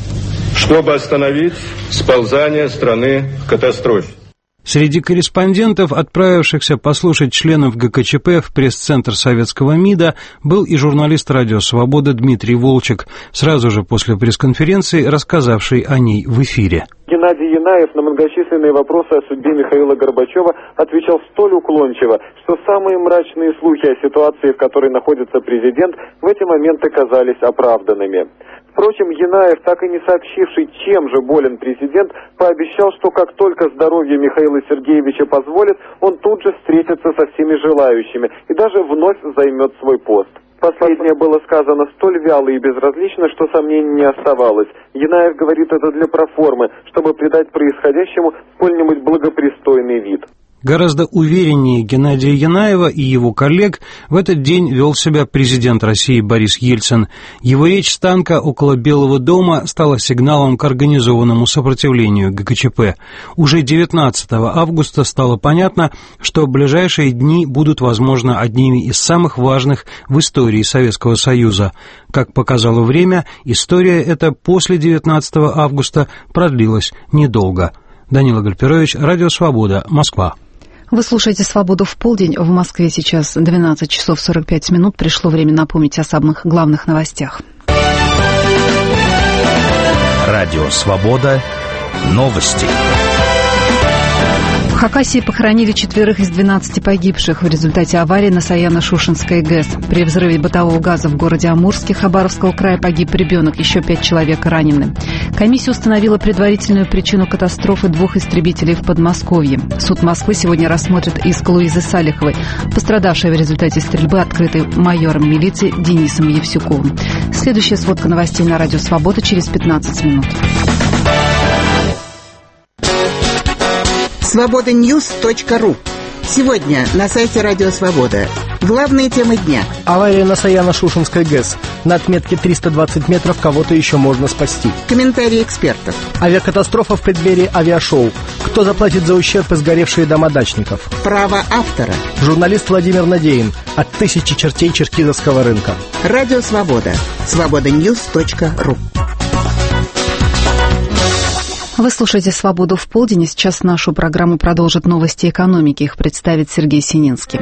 чтобы остановить сползание страны к катастрофе. Среди корреспондентов, отправившихся послушать членов гэ ка че пэ в пресс-центр советского МИДа, был и журналист «Радио Свобода» Дмитрий Волчек, сразу же после пресс-конференции рассказавший о ней в эфире. Геннадий Янаев на многочисленные вопросы о судьбе Михаила Горбачева отвечал столь уклончиво, что самые мрачные слухи о ситуации, в которой находится президент, в эти моменты казались оправданными. Впрочем, Янаев, так и не сообщивший, чем же болен президент, пообещал, что как только здоровье Михаила Сергеевича позволит, он тут же встретится со всеми желающими и даже вновь займет свой пост. Последнее было сказано столь вяло и безразлично, что сомнений не оставалось. Янаев говорит это для проформы, чтобы придать происходящему сколь-нибудь благопристойный вид. Гораздо увереннее Геннадия Янаева и его коллег в этот день вел себя президент России Борис Ельцин. Его речь с танка около Белого дома стала сигналом к организованному сопротивлению гэ ка че пэ. Уже девятнадцатого августа стало понятно, что ближайшие дни будут, возможно, одними из самых важных в истории Советского Союза. Как показало время, история эта после девятнадцатого августа продлилась недолго. Данила Гальперович, Радио Свобода, Москва. Вы слушаете «Свободу в полдень». В Москве сейчас двенадцать часов сорок пять минут. Пришло время напомнить о самых главных новостях. Радио «Свобода». Новости. В Хакасии похоронили четверых из двенадцати погибших в результате аварии на Саяно-Шушенской ГЭС. При взрыве бытового газа в городе Амурске Хабаровского края погиб ребенок, еще пять человек ранены. Комиссия установила предварительную причину катастрофы двух истребителей в Подмосковье. Суд Москвы сегодня рассмотрит иск Луизы Салиховой, пострадавшей в результате стрельбы, открытой майором милиции Денисом Евсюковым. Следующая сводка новостей на Радио Свобода через пятнадцать минут. свобода ньюс точка ру. Сегодня на сайте Радио Свобода. Главные темы дня. Авария на Саяно-Шушенской ГЭС. На отметке триста двадцать метров кого-то еще можно спасти. Комментарии экспертов. Авиакатастрофа в преддверии авиашоу. Кто заплатит за ущерб и сгоревшие дома дачников? Право автора. Журналист Владимир Надеин. От тысячи чертей черкизовского рынка. Радио Свобода. свобода ньюс точка ру. Вы слушаете «Свободу в полдень», и сейчас нашу программу продолжат новости экономики. Их представит Сергей Сининский.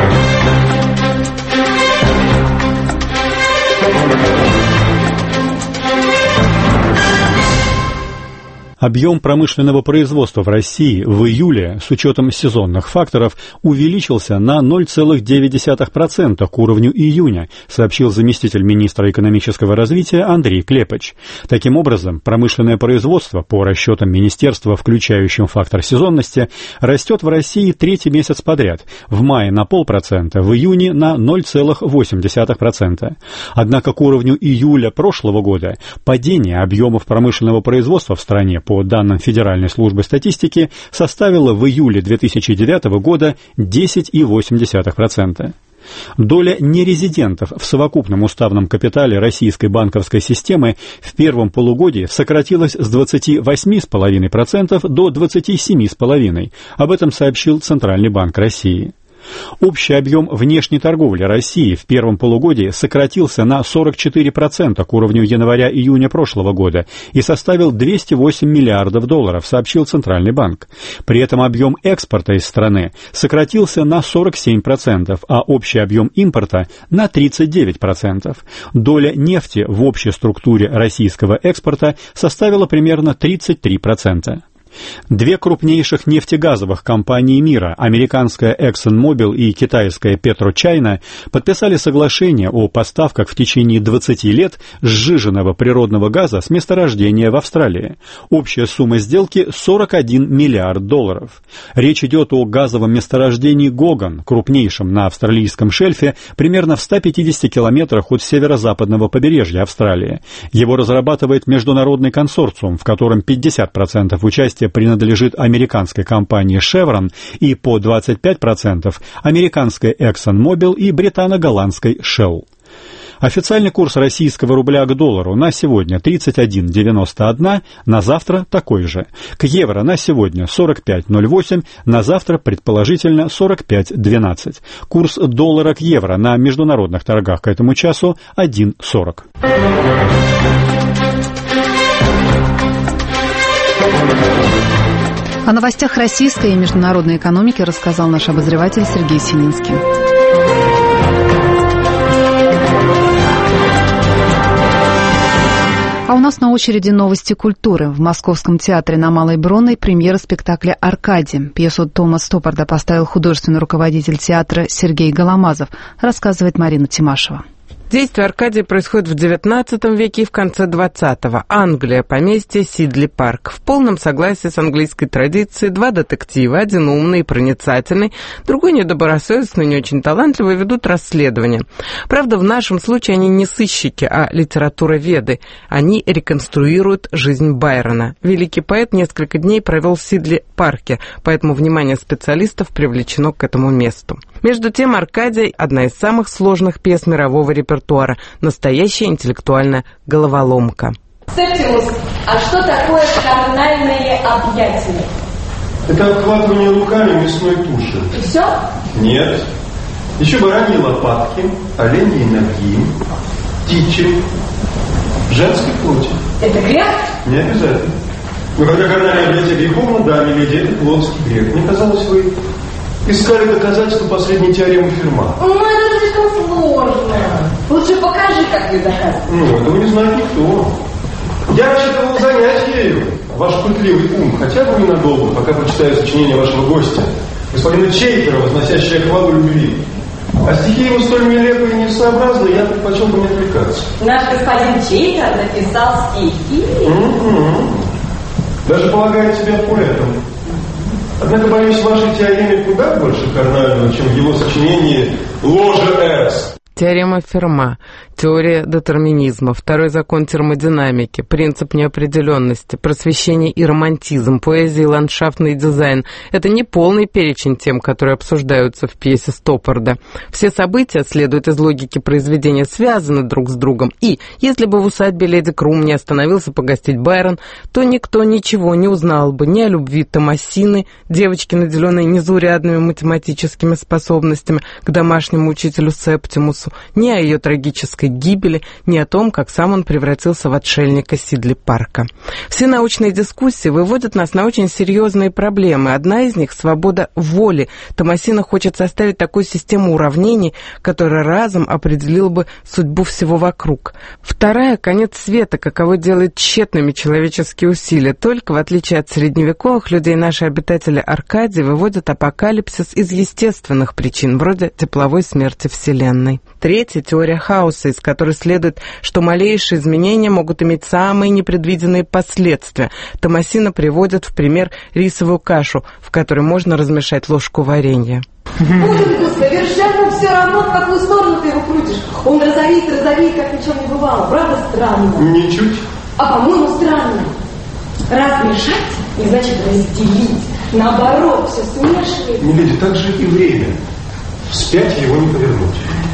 Объем промышленного производства в России в июле, с учетом сезонных факторов, увеличился на ноль целых девять десятых процента к уровню июня, сообщил заместитель министра экономического развития Андрей Клепач. Таким образом, промышленное производство, по расчетам министерства, включающим фактор сезонности, растет в России третий месяц подряд, в мае на полпроцента, в июне на ноль целых восемь десятых процента. Однако к уровню июля прошлого года падение объемов промышленного производства в стране, по данным Федеральной службы статистики, составила в июле две тысячи девятого года десять целых восемь десятых процента. Доля нерезидентов в совокупном уставном капитале российской банковской системы в первом полугодии сократилась с двадцати восьми целых пяти десятых процента до двадцати семи целых пяти десятых процента. Об этом сообщил Центральный банк России. Общий объем внешней торговли России в первом полугодии сократился на сорок четыре процента к уровню января-июня прошлого года и составил двести восемь миллиардов долларов, сообщил Центральный банк. При этом объем экспорта из страны сократился на сорок семь процентов, а общий объем импорта на тридцать девять процентов. Доля нефти в общей структуре российского экспорта составила примерно тридцать три процента. Две крупнейших нефтегазовых компании мира, американская ExxonMobil и китайская PetroChina, подписали соглашение о поставках в течение двадцати лет сжиженного природного газа с месторождения в Австралии. Общая сумма сделки сорок один миллиард долларов. Речь идет о газовом месторождении Гоган, крупнейшем на австралийском шельфе, примерно в ста пятидесяти километрах от северо-западного побережья Австралии. Его разрабатывает международный консорциум, в котором пятьдесят процентов участия принадлежит американской компании Chevron и по двадцать пять процентов американской ExxonMobil и британо-голландской Shell. Официальный курс российского рубля к доллару на сегодня тридцать один девяносто один, на завтра такой же. К евро на сегодня сорок пять ноль восемь, на завтра предположительно сорок пять двенадцать. Курс доллара к евро на международных торгах к этому часу один сорок. О новостях российской и международной экономики рассказал наш обозреватель Сергей Сининский. А у нас на очереди новости культуры. В Московском театре на Малой Бронной премьера спектакля «Аркадий». Пьесу Тома Стоппарда поставил художественный руководитель театра Сергей Голомазов, рассказывает Марина Тимашева. Действие Аркадия происходит в девятнадцатом веке и в конце двадцатого. Англия, поместье Сидли Парк. В полном согласии с английской традицией два детектива, один умный и проницательный, другой недобросовестный, не очень талантливый, ведут расследование. Правда, в нашем случае они не сыщики, а литературоведы. Они реконструируют жизнь Байрона. Великий поэт несколько дней провел в Сидли Парке, поэтому внимание специалистов привлечено к этому месту. Между тем, «Аркадий» — одна из самых сложных пьес мирового репертуара, настоящая интеллектуальная головоломка. Септимус, а что такое карнальные объятия? Это обхватывание руками мясной туши. И все? Нет. Еще бараньи лопатки, оленьи ноги, птичьи, женской плоти. Это грех? Не обязательно. Но когда карнальные объятия греховно, да, миледи, это плотский грех. Мне казалось, вы искали доказательства последней теоремы Ферма. Ну, это слишком сложно. Лучше покажи, как вы доказываете. Ну, этого не знает никто. Я рассчитывал занять ею ваш пытливый ум, хотя бы ненадолго, пока прочитаю сочинение вашего гостя, господина Чейкера, возносящее хвалу любви. А стихи его столь нелепые и несообразные, я предпочел бы не отвлекаться. Наш господин Чейкер написал стихи. Mm-hmm. Даже полагает себя поэтом. Однако, боюсь, в вашей теореме куда больше карнального, чем в его сочинении «Ложа С». теорема Ферма, теория детерминизма, второй закон термодинамики, принцип неопределенности, просвещение и романтизм, поэзия и ландшафтный дизайн. Это не полный перечень тем, которые обсуждаются в пьесе Стоппарда. Все события, следует из логики произведения, связаны друг с другом. И если бы в усадьбе леди Крум не остановился погостить Байрон, то никто ничего не узнал бы ни о любви Томасины, девочки, наделенной незаурядными математическими способностями, к домашнему учителю Септимусу, ни о ее трагической гибели, ни о том, как сам он превратился в отшельника Сидли Парка. Все научные дискуссии выводят нас на очень серьезные проблемы. Одна из них — свобода воли. Томасина хочет составить такую систему уравнений, которая разом определила бы судьбу всего вокруг. Вторая — конец света, каково делает тщетными человеческие усилия. Только, в отличие от средневековых людей, наши обитатели Аркадии выводят апокалипсис из естественных причин, вроде тепловой смерти Вселенной. Третья — теория хаоса, из которой следует, что малейшие изменения могут иметь самые непредвиденные последствия. Томасина приводит в пример рисовую кашу, в которой можно размешать ложку варенья. Будет совершенно все равно, в какую сторону ты его крутишь. Он розовеет, розовеет, как ничего не бывало. Правда странно? Ничуть. А по-моему странно. Размешать не значит разделить. Наоборот, все смешивает. Миледи, так же и время. Вспять его не повернуть.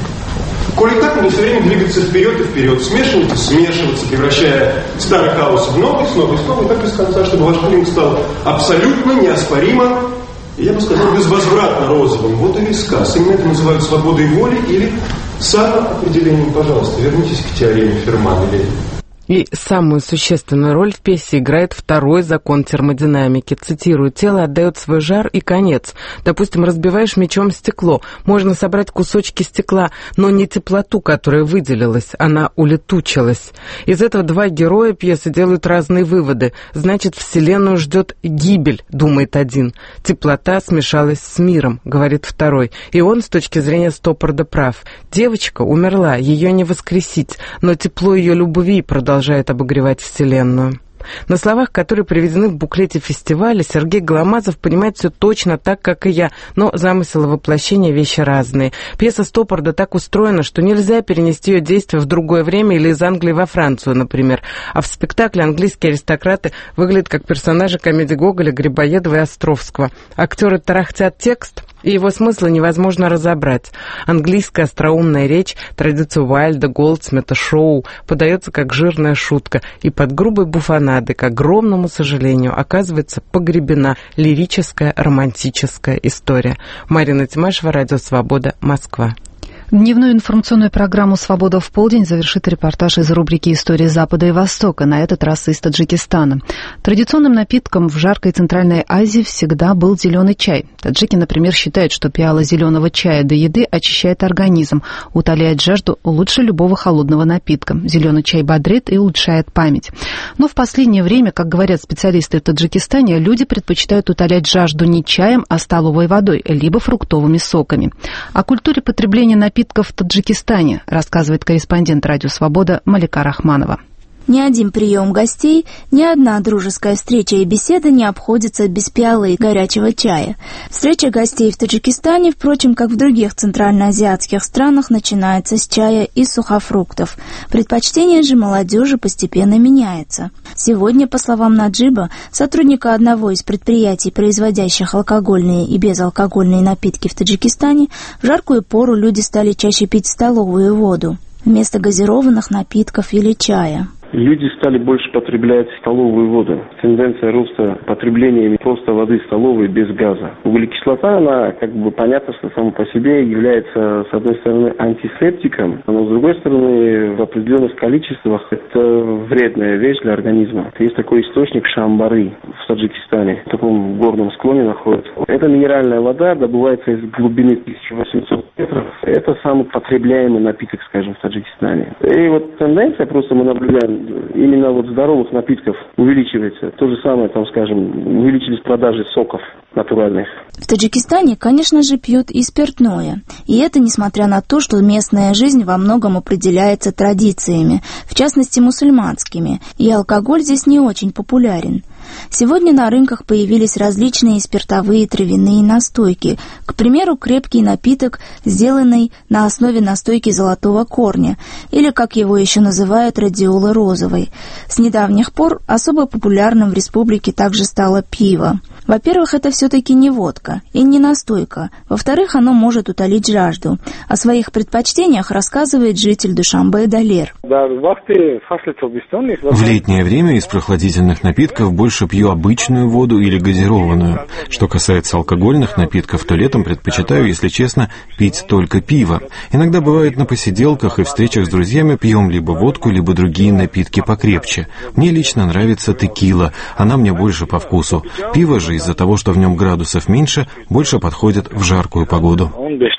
Коли так, мне все время двигаться вперед и вперед, смешиваться, смешиваться, превращая старый хаос в новый, снова и снова, и так без конца, чтобы ваш клинк стал абсолютно неоспоримо, я бы сказал, безвозвратно розовым. Вот и весь сказ. Именно это называют свободой воли или самоопределением. Пожалуйста, вернитесь к теореме Ферма, миледи. И самую существенную роль в пьесе играет второй закон термодинамики. Цитирую: «Тело отдает свой жар и конец». Допустим, разбиваешь мечом стекло. Можно собрать кусочки стекла, но не теплоту, которая выделилась. Она улетучилась. Из этого два героя пьесы делают разные выводы. Значит, Вселенную ждет гибель, думает один. Теплота смешалась с миром, говорит второй. И он, с точки зрения Стоппарда, прав. Девочка умерла, ее не воскресить, но тепло ее любви продолжает продолжает обогревать Вселенную. На словах, которые приведены в буклете фестиваля, Сергей Голомазов понимает все точно так, как и я, но замысел и воплощение — вещи разные. Пьеса Стоппарда так устроена, что нельзя перенести ее действие в другое время или из Англии во Францию, например. А в спектакле английские аристократы выглядят как персонажи комедий Гоголя, Грибоедова и Островского. Актеры тарахтят текст, и его смысла невозможно разобрать. Английская остроумная речь, традиция Уайльда, Голдсмита, Шоу подается как жирная шутка, и под грубой буфонадой, к огромному сожалению, оказывается погребена лирическая романтическая история. Марина Тимашева, Радио Свобода, Москва. Дневную информационную программу «Свобода в полдень» завершит репортаж из рубрики «История Запада и Востока», на этот раз из Таджикистана. Традиционным напитком в жаркой Центральной Азии всегда был зеленый чай. Таджики, например, считают, что пиала зеленого чая до еды очищает организм, утоляет жажду лучше любого холодного напитка. Зеленый чай бодрит и улучшает память. Но в последнее время, как говорят специалисты в Таджикистане, люди предпочитают утолять жажду не чаем, а столовой водой, либо фруктовыми соками. О культуре потребления напитков в Таджикистане рассказывает корреспондент «Радио Свобода» Малика Рахманова. Ни один прием гостей, ни одна дружеская встреча и беседа не обходится без пиалы горячего чая. Встреча гостей в Таджикистане, впрочем, как в других центральноазиатских странах, начинается с чая и сухофруктов. Предпочтение же молодежи постепенно меняется. Сегодня, по словам Наджиба, сотрудника одного из предприятий, производящих алкогольные и безалкогольные напитки в Таджикистане, в жаркую пору люди стали чаще пить столовую воду вместо газированных напитков или чая. Люди стали больше потреблять столовую воду. Тенденция роста потребления просто воды столовой без газа. Углекислота, она, как бы понятно, что сама по себе является, с одной стороны, антисептиком, но с другой стороны, в определенных количествах это вредная вещь для организма. Есть такой источник Шамбары в Таджикистане, в таком горном склоне находится. Эта минеральная вода добывается из глубины тысяча восемьсот метров. Это самый потребляемый напиток, скажем, в Таджикистане. И вот тенденция, просто мы наблюдаем, именно вот здоровых напитков увеличивается. То же самое, там, скажем, увеличились продажи соков натуральных. В Таджикистане, конечно же, пьют и спиртное. И это несмотря на то, что местная жизнь во многом определяется традициями, в частности, мусульманскими. И алкоголь здесь не очень популярен. Сегодня на рынках появились различные спиртовые травяные настойки. К примеру, крепкий напиток, сделанный на основе настойки золотого корня, или, как его еще называют, радиолы розовой. С недавних пор особо популярным в республике также стало пиво. Во-первых, это все-таки не водка и не настойка. Во-вторых, оно может утолить жажду. О своих предпочтениях рассказывает житель Душанбе Далер. В летнее время из прохладительных напитков больше пью обычную воду или газированную. Что касается алкогольных напитков, то летом предпочитаю, если честно, пить только пиво. Иногда бывает на посиделках и встречах с друзьями пьем либо водку, либо другие напитки покрепче. Мне лично нравится текила, она мне больше по вкусу. Пиво же из-за того, что в нем градусов меньше, больше подходит в жаркую погоду.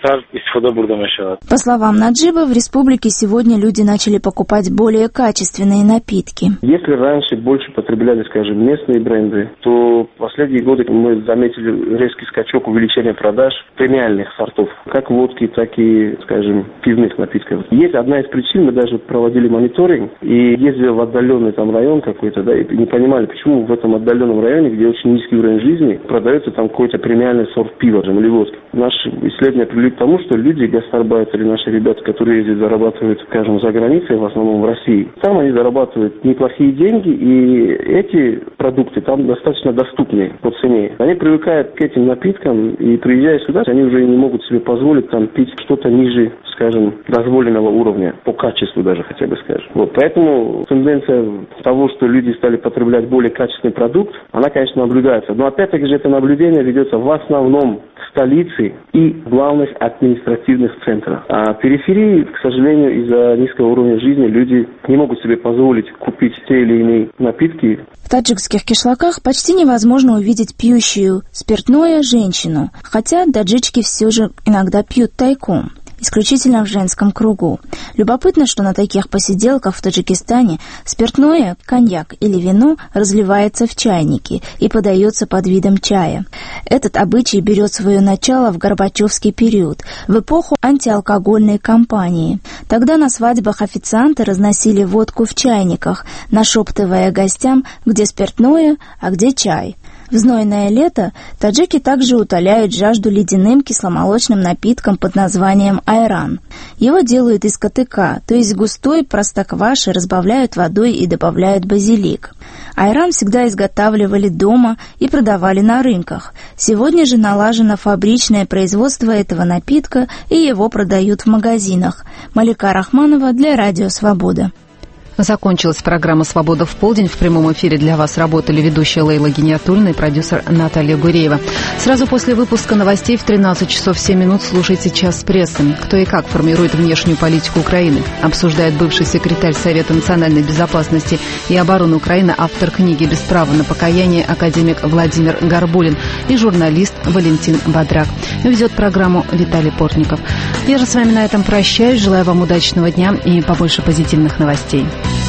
По словам Наджиба, в республике сегодня люди начали покупать более качественные напитки. Если раньше больше потребляли, скажем, местные бренды, то в последние годы мы заметили резкий скачок увеличения продаж премиальных сортов, как водки, так и, скажем, пивных напитков. Есть одна из причин, мы даже проводили мониторинг и ездили в отдаленный там район какой-то, да, и не понимали, почему в этом отдаленном районе, где очень низкий уровень жизни, продается там какой-то премиальный сорт пива или водки. Наши исследования привели к тому, что люди, гастарбайтеры, наши ребята, которые ездят, зарабатывают, скажем, за границей, в основном в России, там они зарабатывают неплохие деньги, и эти продукты там достаточно доступны по цене. Они привыкают к этим напиткам, и приезжая сюда, они уже не могут себе позволить там пить что-то ниже, скажем, дозволенного уровня, по качеству даже, хотя бы скажем. Вот, поэтому тенденция того, что люди стали потреблять более качественный продукт, она, конечно, наблюдается. Но опять-таки же это наблюдение ведется в основном в столице и главных административных центрах. А в периферии, к сожалению, из-за низкого уровня жизни люди не могут себе позволить купить те или иные напитки. В таджикских кишлаках почти невозможно увидеть пьющую спиртное женщину, хотя таджички все же иногда пьют тайком, исключительно в женском кругу. Любопытно, что на таких посиделках в Таджикистане спиртное, коньяк или вино разливается в чайнике и подается под видом чая. Этот обычай берет свое начало в Горбачевский период, в эпоху антиалкогольной кампании. Тогда на свадьбах официанты разносили водку в чайниках, нашептывая гостям, где спиртное, а где чай. В знойное лето таджики также утоляют жажду ледяным кисломолочным напитком под названием айран. Его делают из катыка, то есть густой простокваши разбавляют водой и добавляют базилик. Айран всегда изготавливали дома и продавали на рынках. Сегодня же налажено фабричное производство этого напитка, и его продают в магазинах. Малика Рахманова для Радио Свобода. Закончилась программа «Свобода в полдень». В прямом эфире для вас работали ведущая Лейла Гиниатульна и продюсер Наталья Гуреева. Сразу после выпуска новостей в тринадцать часов семь минут слушайте «Час прессы». Кто и как формирует внешнюю политику Украины, обсуждает бывший секретарь Совета национальной безопасности и обороны Украины, автор книги «Без права на покаяние» академик Владимир Горбулин и журналист Валентин Бадрак. Ведет программу Виталий Портников. Я же с вами на этом прощаюсь. Желаю вам удачного дня и побольше позитивных новостей.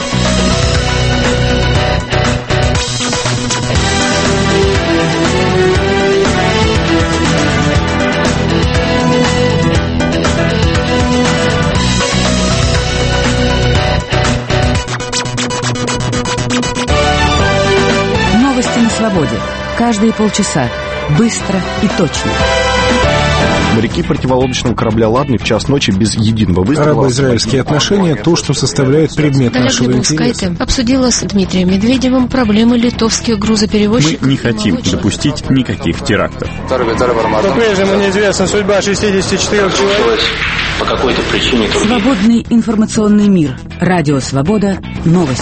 Новости на свободе. Каждые полчаса. Быстро и точно. Моряки противолодочного корабля «Ладный» в час ночи без единого выстрела... Арабо-израильские отношения – то, что составляет предмет нашего интереса. Обсудила с Дмитрием Медведевым проблемы литовских грузоперевозчиков. Мы не хотим допустить никаких терактов. По-прежнему неизвестна судьба шестидесяти четырёх человек. По какой-то причине... Свободный информационный мир. Радио «Свобода». Новости.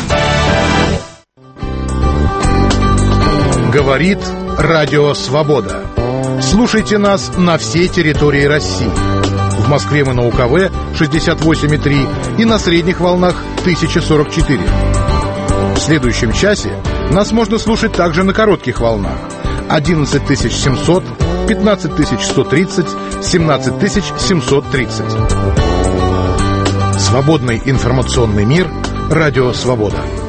Говорит Радио «Свобода». Слушайте нас на всей территории России. В Москве мы на УКВ шестьдесят восемь и три и на средних волнах тысяча сорок четыре. В следующем часе нас можно слушать также на коротких волнах одиннадцать тысяч семьсот, пятнадцать тысяч сто тридцать, семнадцать тысяч семьсот тридцать. Свободный информационный мир. Радио «Свобода».